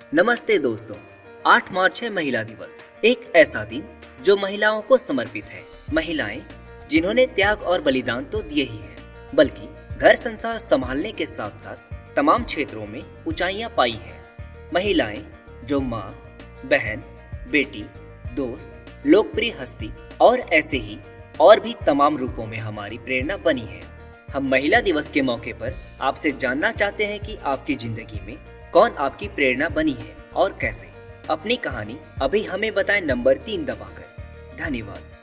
नमस्ते दोस्तों। 8 मार्च है महिला दिवस, एक ऐसा दिन जो महिलाओं को समर्पित है। महिलाएं जिन्होंने त्याग और बलिदान तो दिए ही है, बल्कि घर संसार संभालने के साथ साथ तमाम क्षेत्रों में ऊंचाइयां पाई हैं। महिलाएं जो माँ, बहन, बेटी, दोस्त, लोकप्रिय हस्ती और ऐसे ही और भी तमाम रूपों में हमारी प्रेरणा बनी है। हम महिला दिवस के मौके पर आपसे जानना चाहते हैं कि आपकी जिंदगी में कौन आपकी प्रेरणा बनी है और कैसे। अपनी कहानी अभी हमें बताएं नंबर 3 दबाकर। धन्यवाद।